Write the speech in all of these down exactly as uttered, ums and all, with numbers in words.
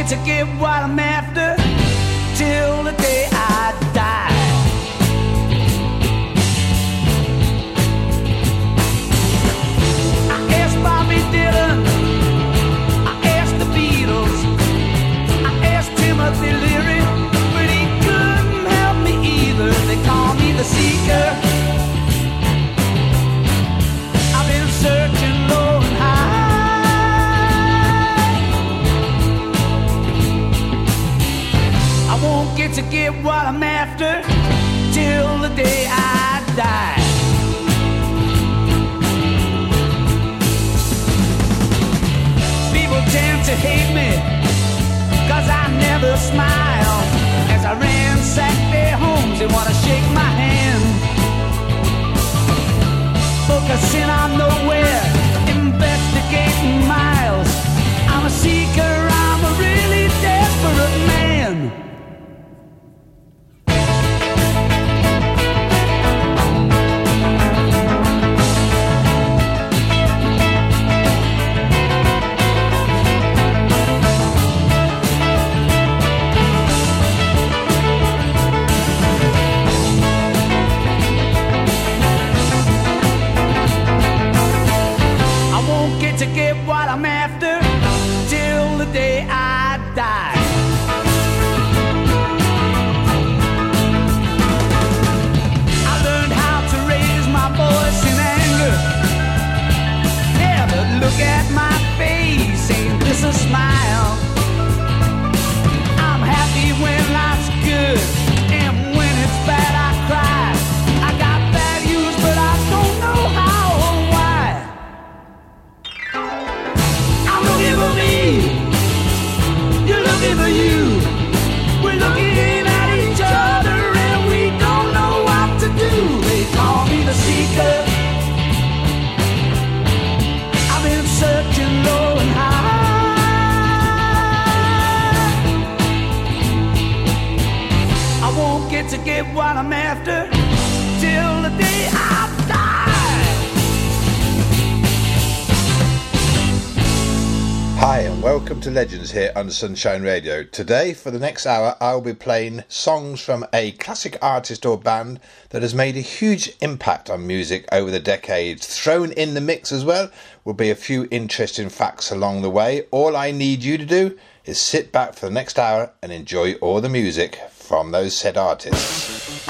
get to get what I'm after till the day I die. I asked Bobby Dylan, I asked the Beatles, I asked Timothy Leary, but he couldn't help me either. They call me the seeker. I've been searching low and high. I won't get to get what I'm after till the day I die. People tend to hate me 'cause I never smile. As I ransack their homes, they wanna shake my hand. Focusing on nowhere, investigating miles. I'm a seeker, I'm a really desperate man. To get what I'm after till the day I die. I learned how to raise my voice in anger. Never look at my face, ain't this a smile? I'm happy when life's good, and when it's bad I cry. I got values but I don't know how or why. I'm looking for me, you're looking for you. We're looking at each other and we don't know what to do. They call me the seeker. I've been searching low and high. I won't get to get what I'm after till the day I die. Hi and welcome to Legends here on Sunshine Radio. Today for the next hour I will be playing songs from a classic artist or band that has made a huge impact on music over the decades. Thrown in the mix as well will be a few interesting facts along the way. All I need you to do is sit back for the next hour and enjoy all the music from those said artists.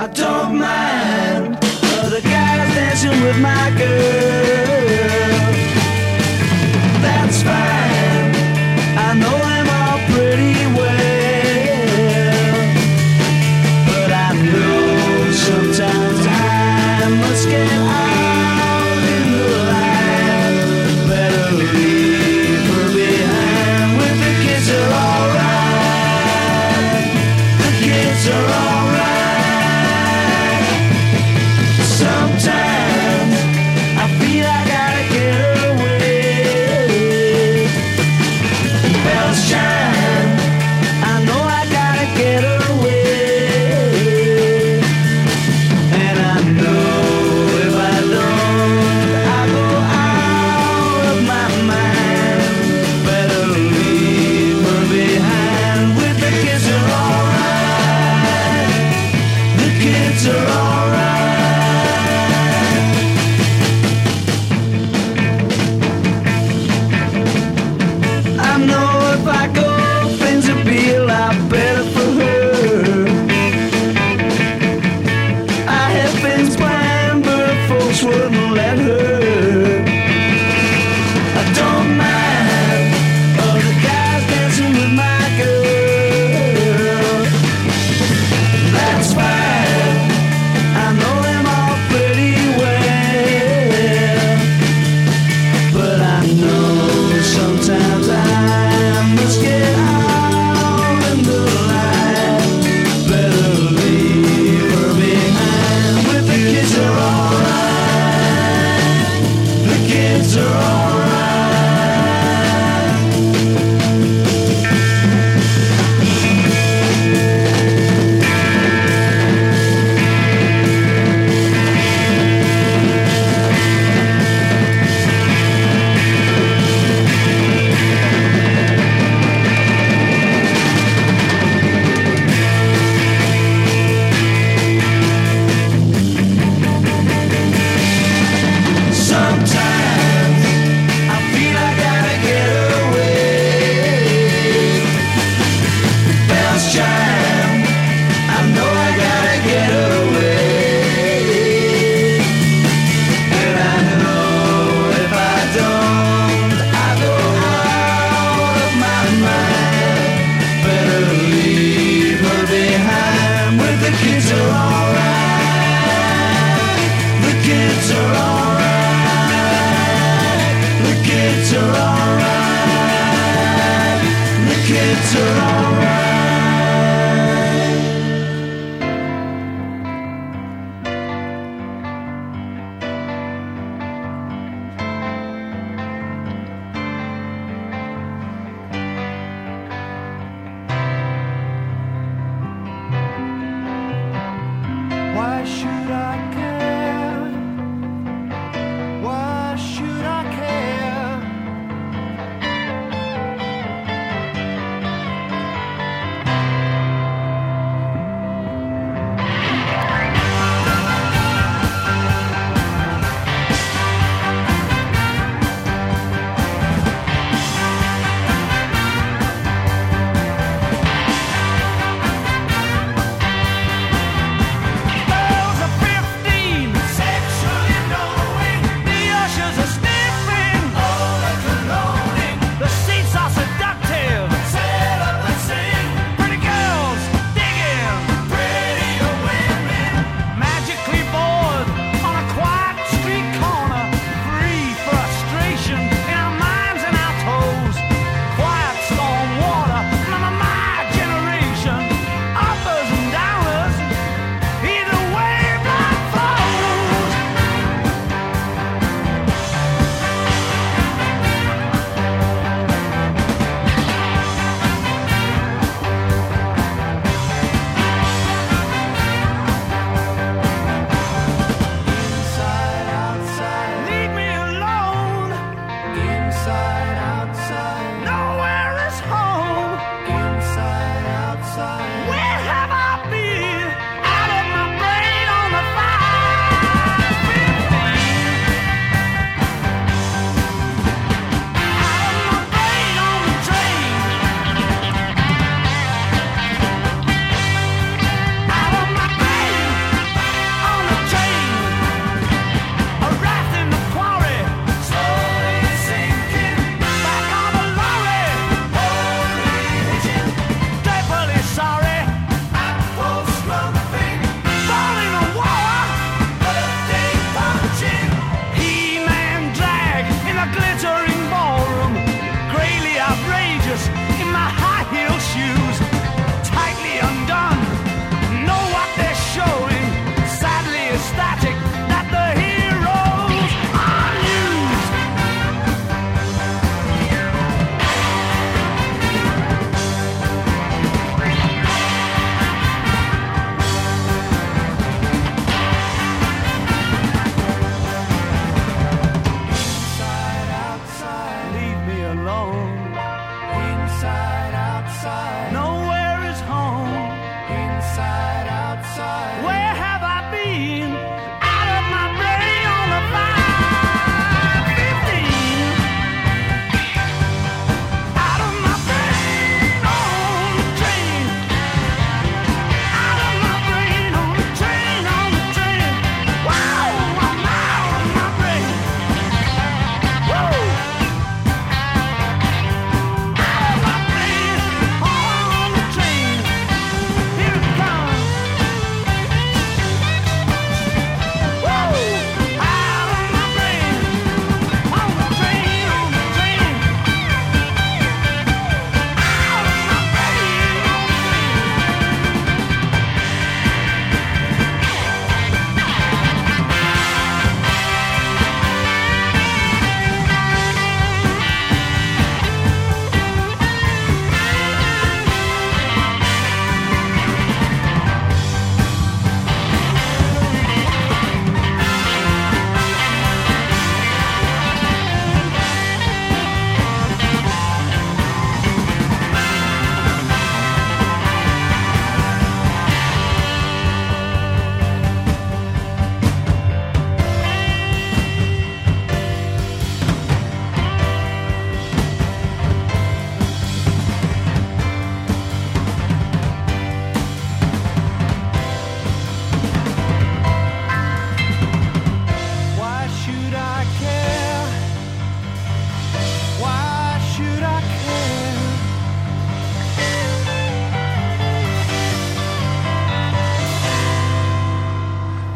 I don't mind other guys dancing with my girl. That's fine, I know them all pretty well. But I know sometimes I must get out in the line. Better leave her behind with the kids are alright. The kids are alright. Sometimes I feel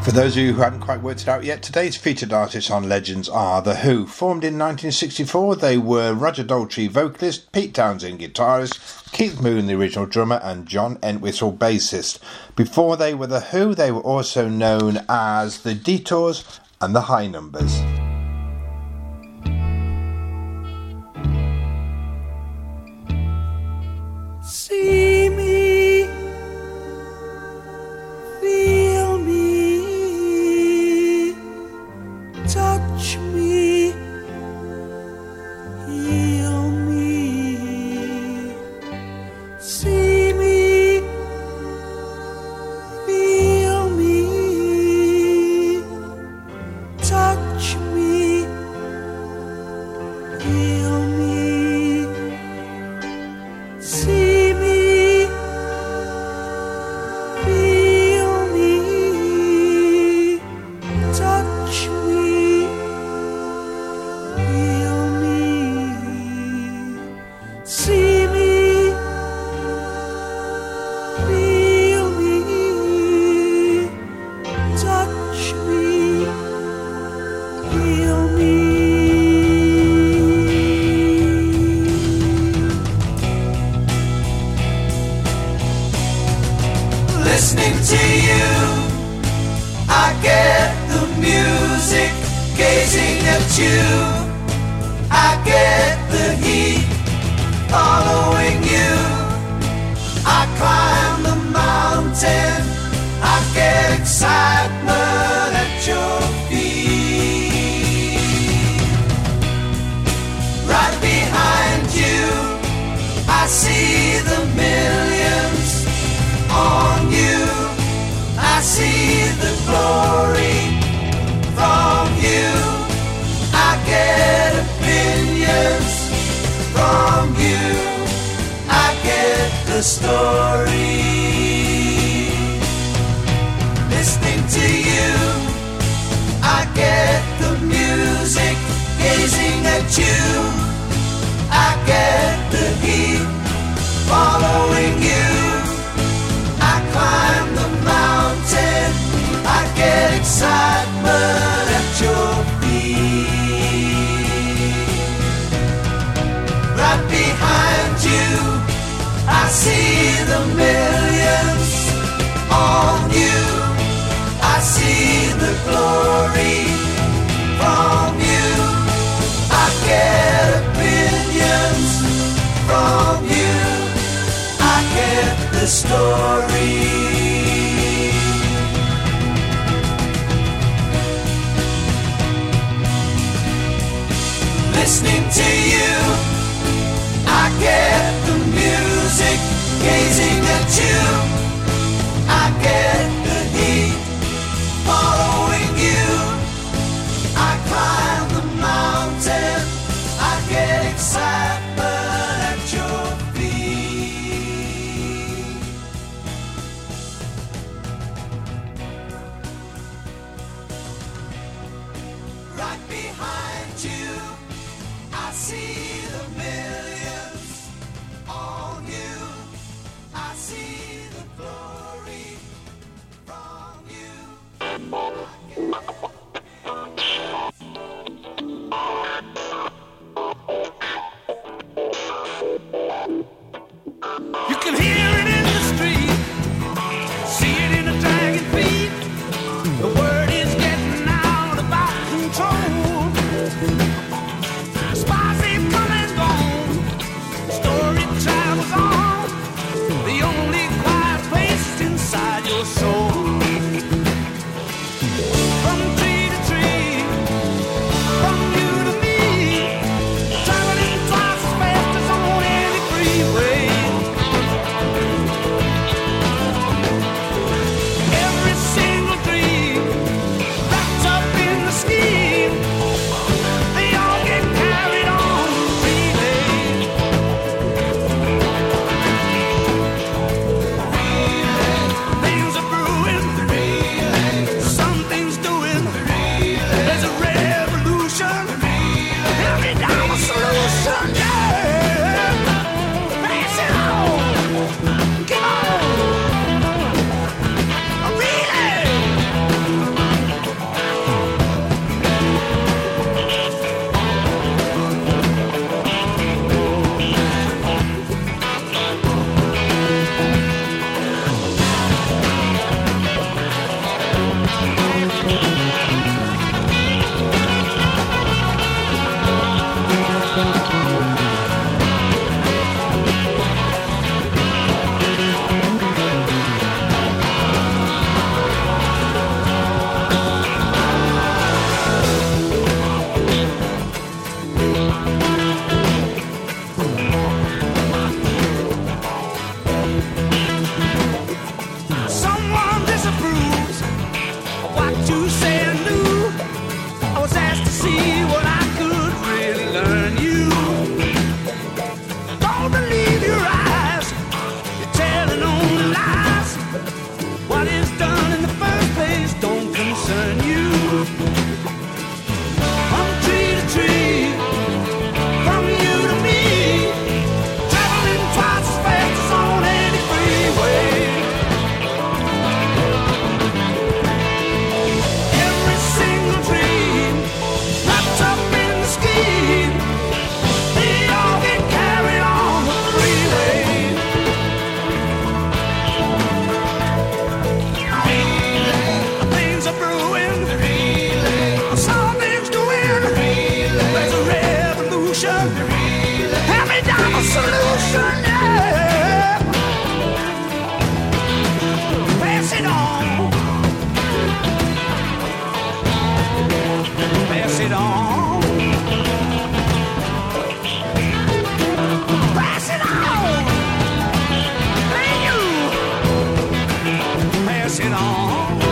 For those of you who hadn't quite worked it out yet, today's featured artists on Legends are The Who. Formed in nineteen sixty-four, they were Roger Daltrey, vocalist, Pete Townsend, guitarist, Keith Moon, the original drummer, and John Entwistle, bassist. Before they were The Who, they were also known as The Detours and The High Numbers. See me, feel me, touch me, heal me. See me, feel me, touch me, heal me. See me, feel me, touch me, heal me. See me, feel me, touch me, heal me. Listening to you, I get the music. Gazing at you, I get the heat. Following you, I climb the mountain. I get excitement at your feet. Right behind you, I see the millions on you. I see the glory from you. I get opinions from you. I get the story. Listening to you, I get the music. Gazing at you, I get the heat. Following you, I climb the mountain. I get excitement at your feet. Right behind you, I see the millions on you. I see the glory from you. I get opinions from you. I get the story. Listening to you, I get the music. Gazing at you, I get the heat. Following you, I climb the mountain. I get excitement at your feet. Right behind you, I see the millions on you. I see the glory from you. You can hear it in the street, see it in the dragging feet. The word is getting out about control. The spies ain't come and gone. The story travels on. The only quiet place is inside your soul. From tree to tree, from you to me, traveling twice as fast as on any freeway. Every single dream wrapped up in the scheme, they all get carried on relay. Relay. Things are brewing it on. Pass it on. Pass it on. Hey you. Pass it on.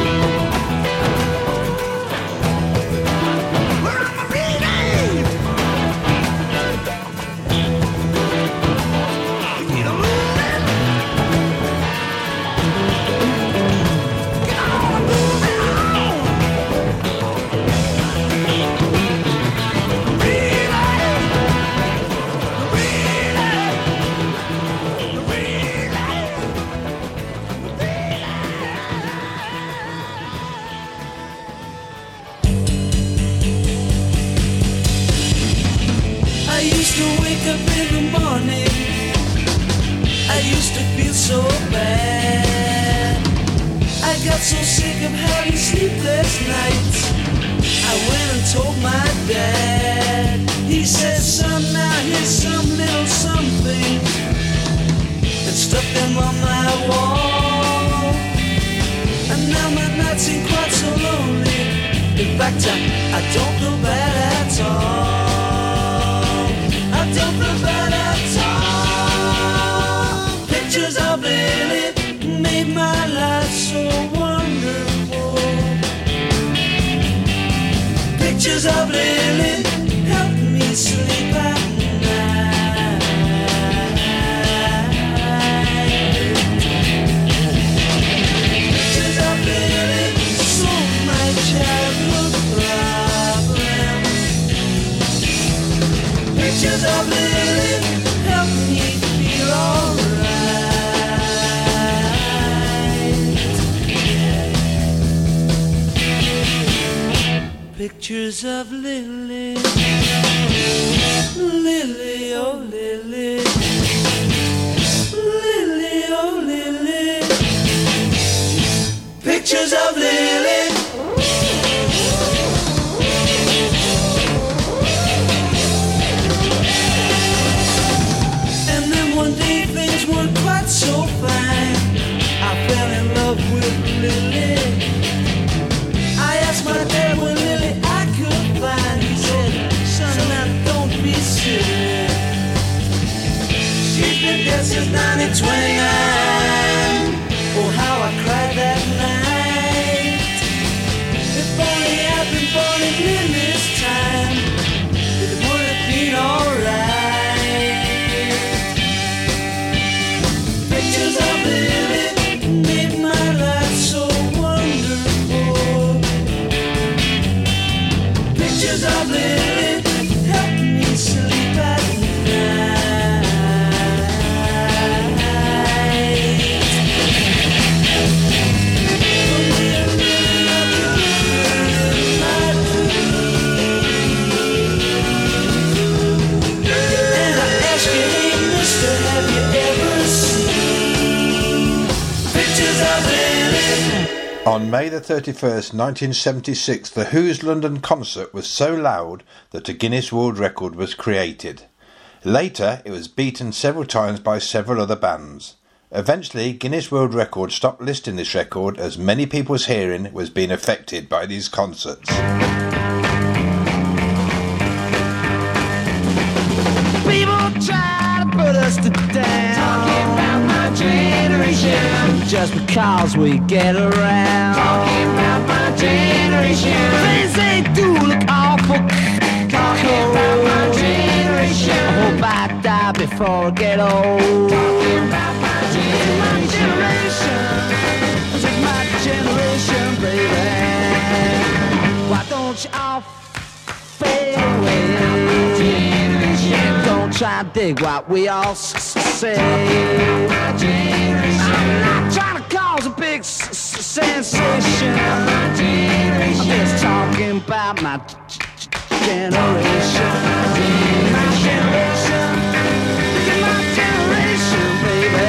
So bad, I got so sick of having sleepless nights. I went and told my dad. He said, son, now here's some little something, and stuck them on my wall. And now my nights ain't quite so lonely. In fact, I, I don't feel bad at all. I don't feel bad at all. Pictures of Lily made my life so wonderful. Pictures of Lily helped me sleep at night. Pictures of Lily solved my childhood problems. Pictures of Lily helped me feel alright. Pictures of Lily, Lily, oh Lily, Lily, oh Lily. Pictures of Lily. And then one day things weren't quite so fine. I fell in love with Lily. I asked my dad when Lily I could find. He said, son, now don't be silly. She's been dead since nineteen twenty-nine. Oh, how I cried that night. If only I'd been born in Lily's time, it would have been alright. Pictures of Lily made my life so wonderful. Pictures of Lily helped me sleep at night. And I ask you, hey mister, have you ever seen pictures of Lily? On May the thirty-first, nineteen seventy-six, The Who's London concert was so loud that a Guinness World Record was created. Later, it was beaten several times by several other bands. Eventually, Guinness World Record stopped listing this record as many people's hearing was being affected by these concerts. People try to put us to down, talking about my generation, just because we get around. Talking about my generation, things they do look awful. Talking about my generation, I hope I die before I get old. Talking about my generation, this is my generation, baby. Why don't you all fade away? Don't try to dig what we all s- say. I'm not trying to cause a big s- s- sensation. I'm just talking about my g- g- generation. My generation. Look at my generation, baby.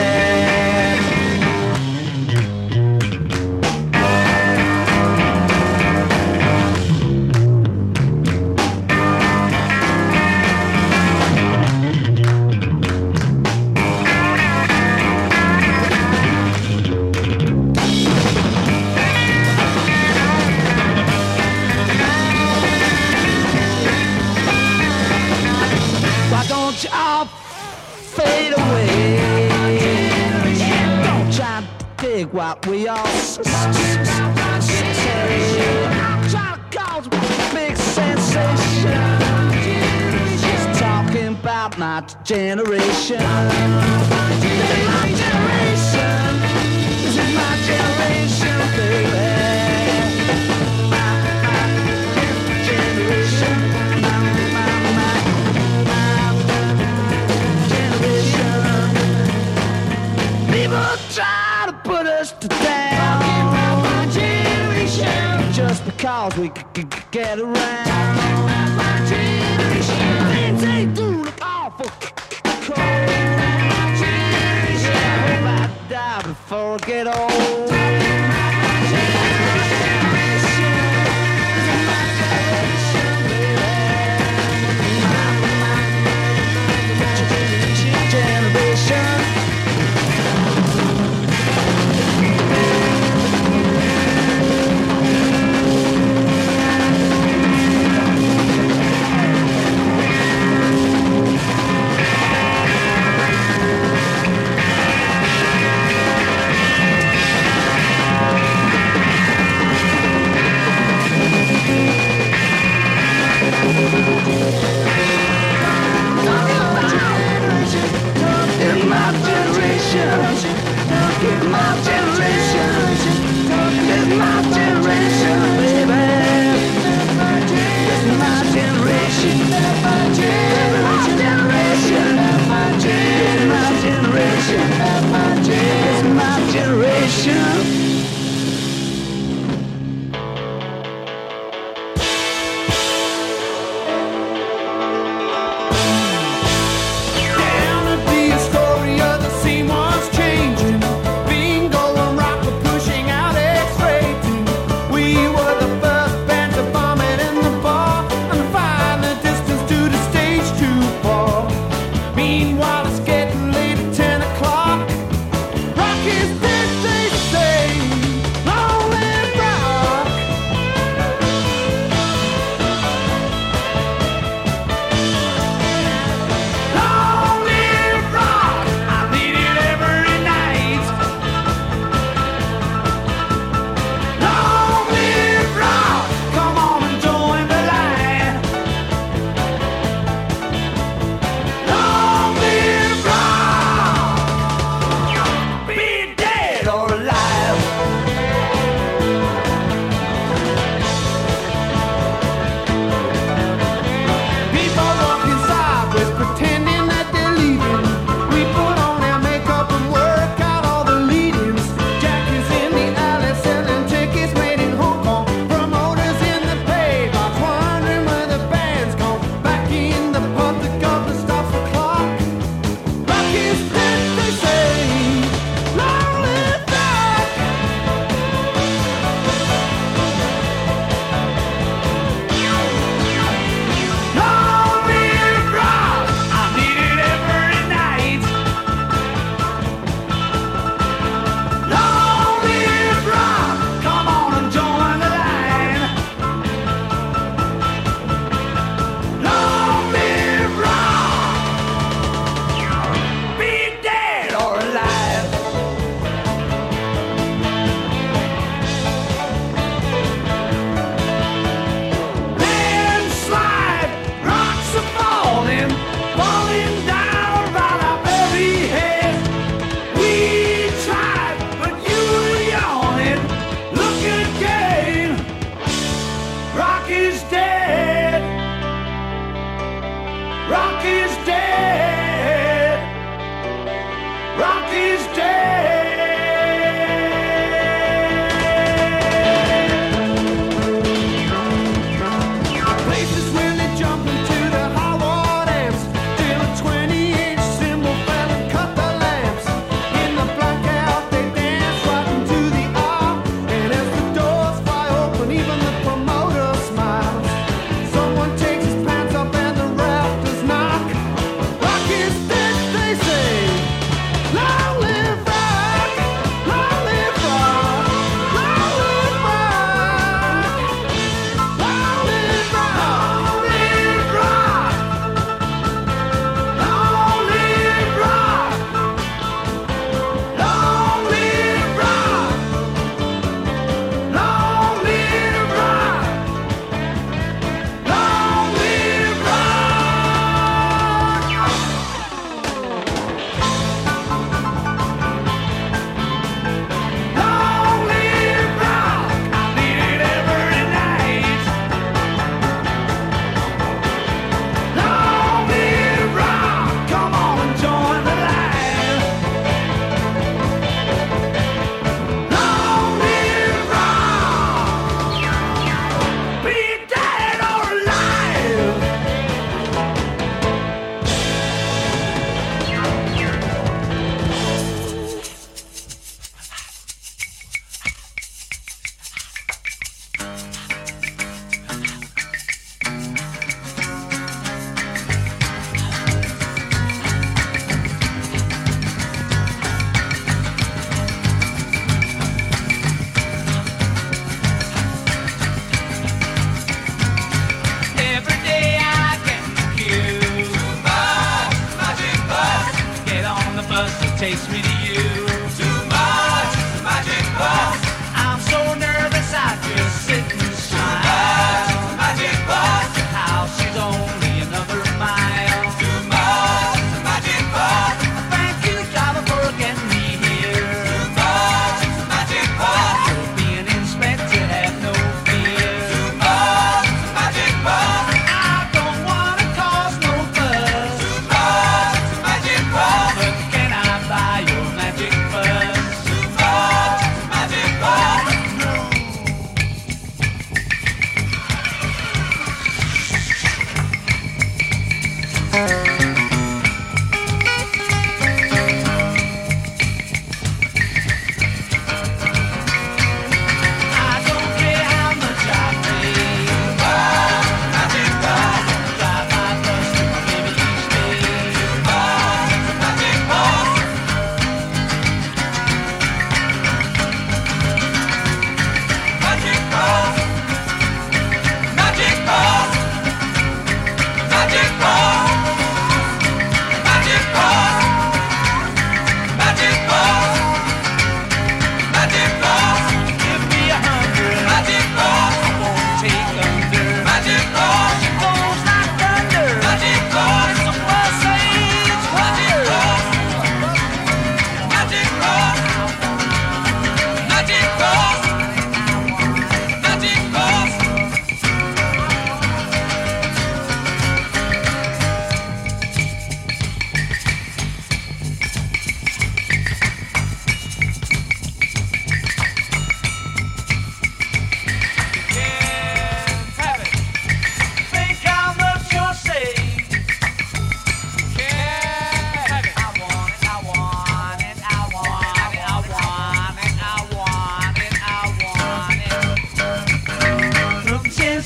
what we all say. I'm trying to cause a big sensation. Just talking about my generation. This is my generation. This is my generation, baby. My, my generation. My, my, my, my generation. People try to put us to down. Talking about my generation. Just because we c- c- get around. Talking about my generation. Things they do look awful c- c- cold. My generation. I hope I die before I get old. Talking about my generation. This is my generation, baby. My, my, my generation.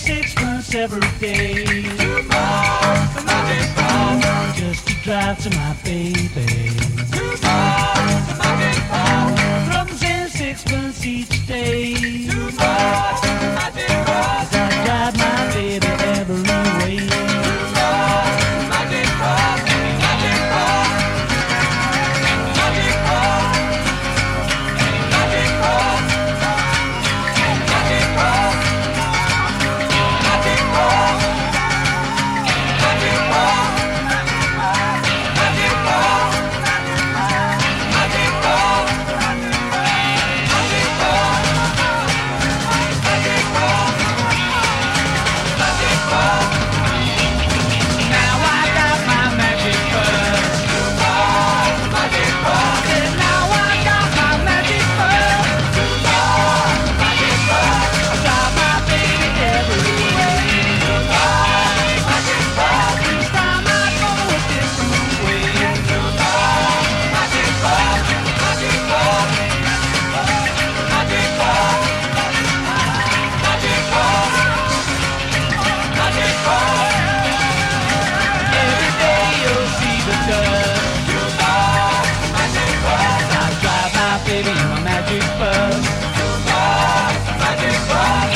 sixpence every day. Too far to Magic Falls, just to drive to my baby. Too far to Magic Falls, drums and sixpence each day. Too far to Magic Falls, I drive my baby every way. Too far to Magic Falls, Magic Falls, Magic Falls, Magic Falls, Magic Falls, Magic Falls, Magic Falls, Magic Falls, Magic Falls, Magic Falls, Magic Falls, Magic Falls. Now I got my magic bus. Magic bus. And now I got my magic bus. Magic bus. I drive my baby everywhere. Magic bus. Each time I go a different way. Magic bus. Magic bus. Magic bus. Magic bus. Magic bus. Every day you'll see the dust. Magic bus. I drive my baby in my magic bus. Magic bus.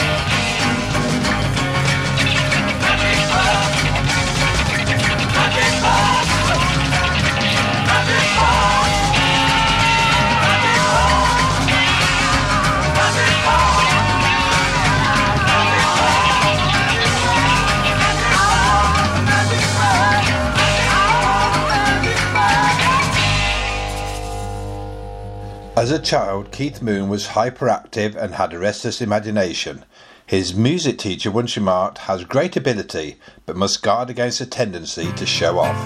Magic bus. Magic bus. Magic bus. Magic bus. Magic bus. As a child, Keith Moon was hyperactive and had a restless imagination. His music teacher once remarked, "Has great ability, but must guard against a tendency to show off."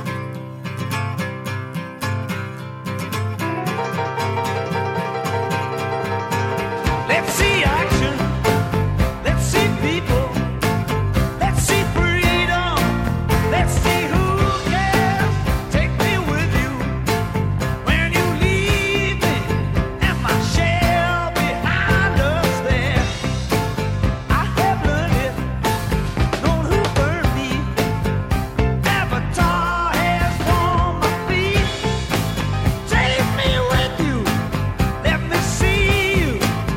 Let's see action. Let's see people. Let's see freedom. Let's see who cares. Take me with you when you leave me and my shell behind us there. I have learned it, known who burned me. Avatar has worn my feet. Take me with you. Let me see you.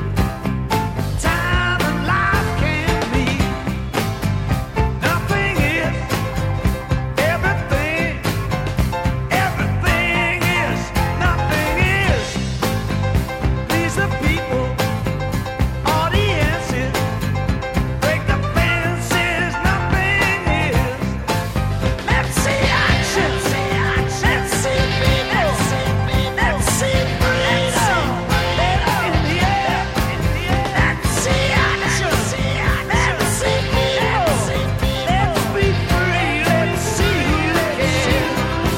Time and life can be. Nothing is everything. Everything is nothing is. Please the people, audiences, break the fences. Nothing is. Let's see action. Let's see people. Let's see freedom. Let it in the air. Let's see action. Let's see people. Let's be free. Let's see who cares.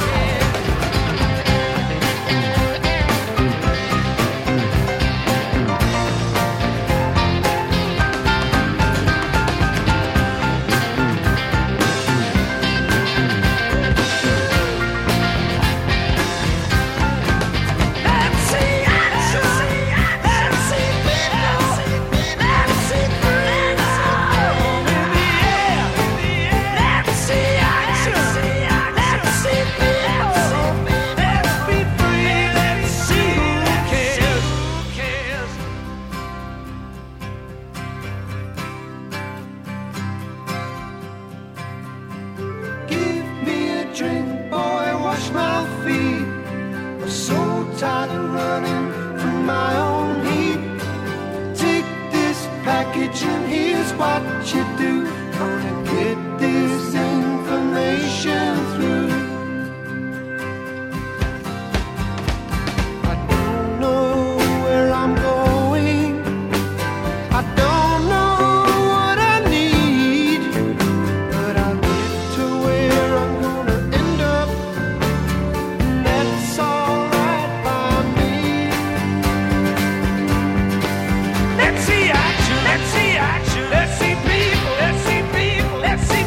Let's see action. Let's see people. Let's see freedom in the air. Let's see action. Let's see people. Let's be free. Let's see who cares. Who cares? Give me a drink, boy, wash my feet. I'm so tired of running from my own heat. Take this package and here's what you do. Gonna get this information through. I don't know where I'm going. I don't know what I need. But I'll get to where I'm gonna end up, and that's alright by me. Let's see action. Let's see action. Let's see people. Let's see people. Let's see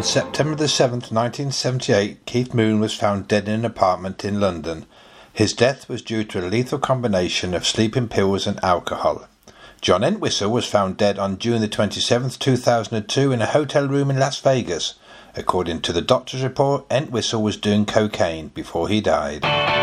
September the seventh, nineteen seventy-eight, Keith Moon was found dead in an apartment in London. His death was due to a lethal combination of sleeping pills and alcohol. John Entwistle was found dead on June the twenty-seventh, two thousand two in a hotel room in Las Vegas. According to the doctor's report, Entwistle was doing cocaine before he died.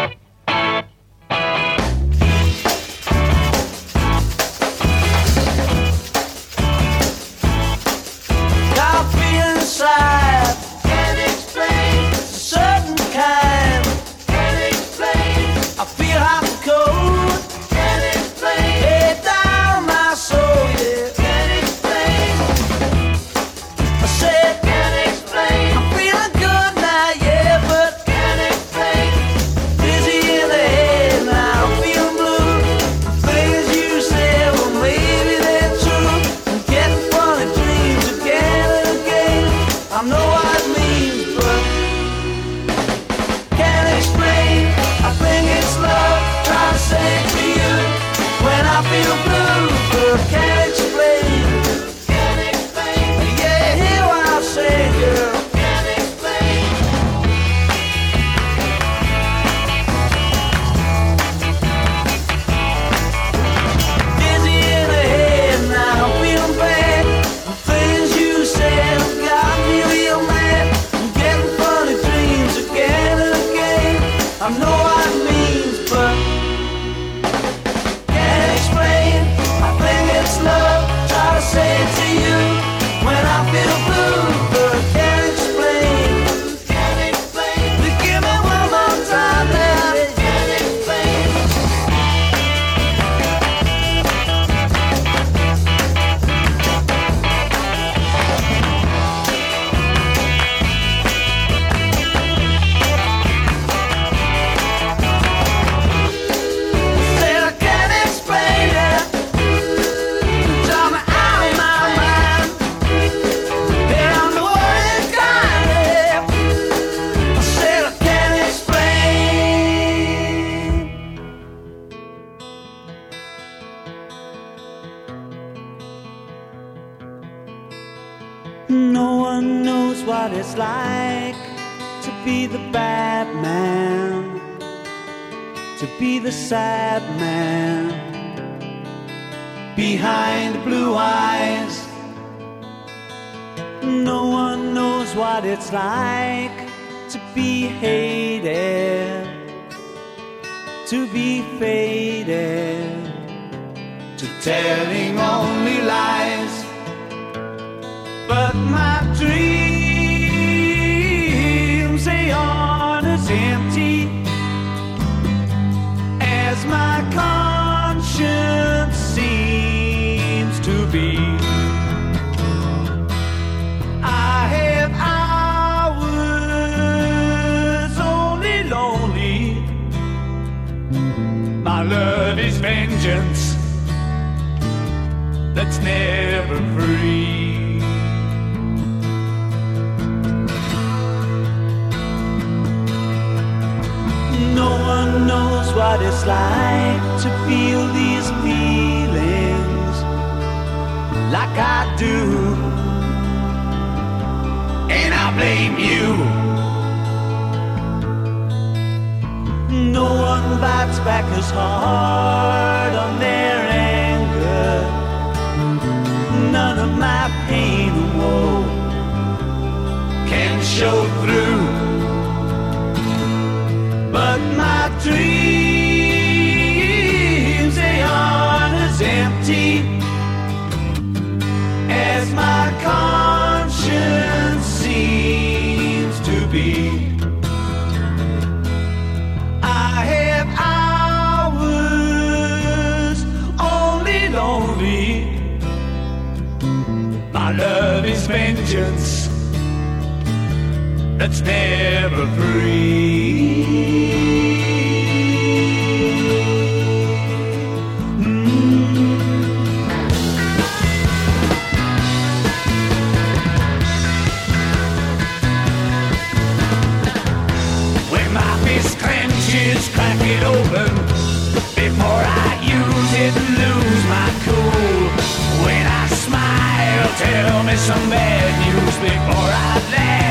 No one knows what it's like to be the bad man, to be the sad man behind the blue eyes. No one knows what it's like to be hated, to be faded, to telling only lies. But my dreams, they aren't as empty as my conscience seems to be. I have hours only lonely. My love is vengeance that's never free. No one knows what it's like to feel these feelings like I do, and I blame you. No one bites back as hard on their anger. None of my pain and woe can show through. But my dreams, they aren't as empty as my conscience seems to be. I have hours only lonely. My love is vengeance that's never free. Crack it open before I use it and lose my cool. When I smile, tell me some bad news before I laugh.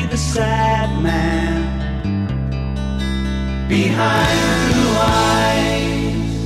the sad man behind blue eyes.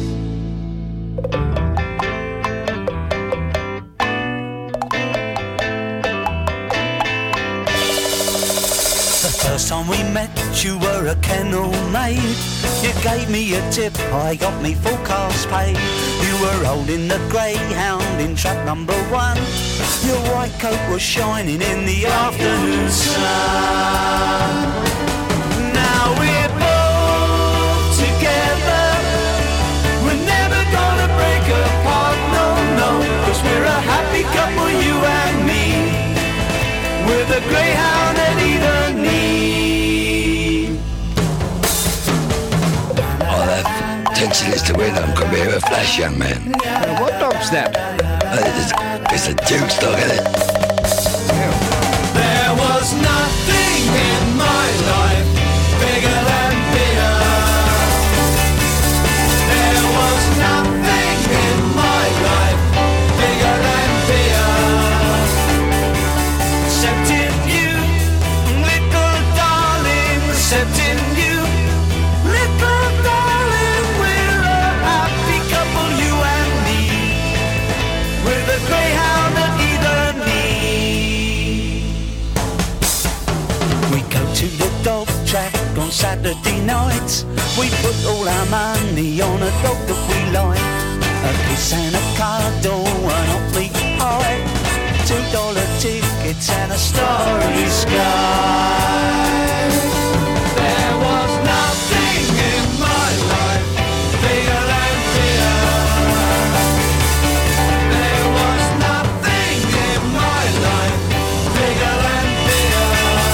First time we met, you were a kennel maid. You gave me a tip, I got me full cast paid. You were holding the greyhound in trap number one. Your white coat was shining in the afternoon sun. Now we're both together. We're never gonna break apart, no, no. 'Cause we're a happy couple, you and me. We're the greyhound at either knee. Oh, that potential is to win. I'm going to be a flash, young man. Uh, what dog's that? Uh, it's, it's a Duke's dog, isn't it? There was nothing in my life bigger than beer. There was nothing in my life bigger than beer. Except in you, little darling, except in you, little darling. We're a happy couple, you and me. We're the greyhound at either knee. We go to the dog track on Saturday nights. We put all our money on a dog that we like. A kiss and a cuddle, an awfully high. Two dollar tickets and a starry sky. There was nothing in my life bigger than beer. There was nothing in my life bigger than beer.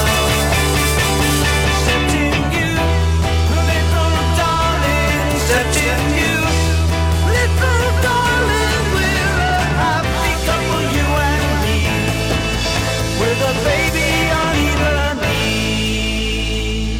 Except in you, little darling. Except in you, little darling. We're a happy couple, you and me. With a baby on either knee.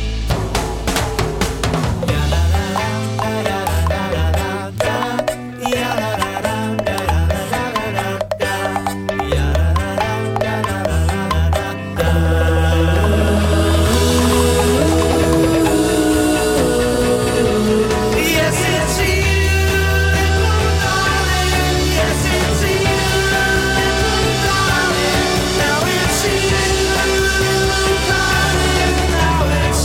Yes, it's you, little darling. Yes, it's you, little darling. Now it's you, darling. Now it's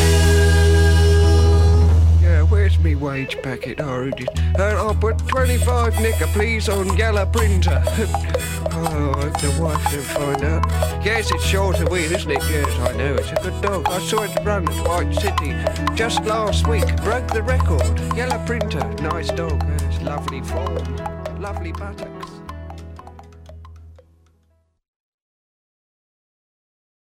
you. Yeah, where's me wage packet? Oh, it is. Uh, I'll put twenty-five nicker, please, on yellow printer. Oh, I hope the wife don't find out. Yes, it's short of weed, isn't it? Yes, I know. It's a good dog. I saw it run at White City just last week. Broke the record. Yellow printer. Nice dog. Yes, lovely form. Lovely buttocks.